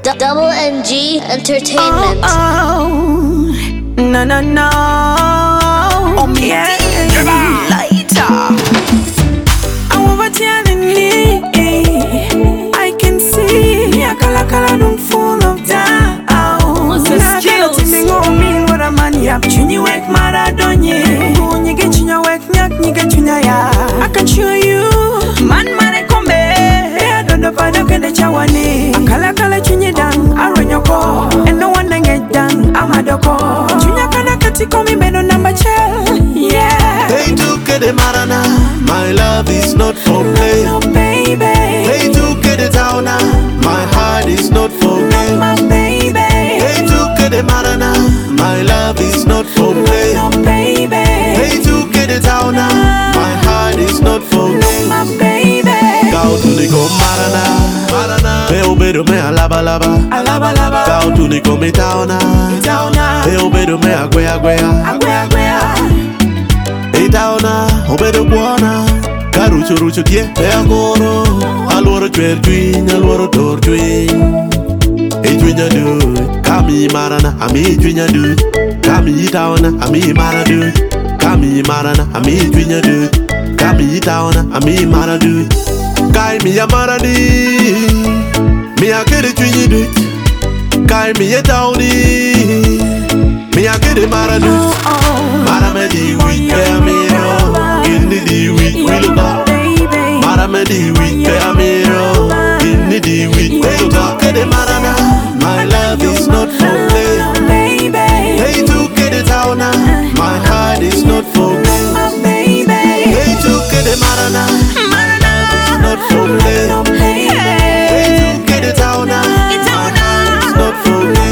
Double MG Entertainment. Oh, no, no, no. Oh, yeah. Later. I can see. Yeah, kala don't full of doubt. What a man yap. Chuni wek maradonye. Ni get chunya wek nyak ni get chunya ya. I can show you. Man mare kombe. I don't know if I the chawane. Kala chunye dang. Aronyoko. And no one get dang. Amadoko. Chunya kana kati komi beno number chel. Yeah. They took the marana. My love is not for play. No baby. They took the towna. My heart is not for play. My baby. They took the marana. My love is not for play. No baby. They took the towna. My heart is not for play. My baby. Go to the go marana. Peo bedo me alaba laba. Go to the go me towna. Peo bedo me agwea. Towna, obedo buona. Rucho kie pe agoro. Aluoro chwer twin, aluoro tor twin. Twinya du, kami marana, ami twinya du. Kami towna, ami mara du. Kami marana, ami twinya du. Kami towna, ami mara du. Kai mi amara di. Mi akere twinya du. Kai mi towni. Mi akere mara du. Mara me di we pe amiro. Inni di we look up. Mara me di we pe amiro. Inni di we look up. Kede marana. My love is not for play. They took the towna. My heart is not for play. They took the marana. My love is not for play. They took the towna. My heart is not for play.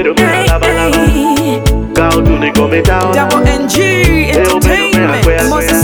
Double NG Entertainment.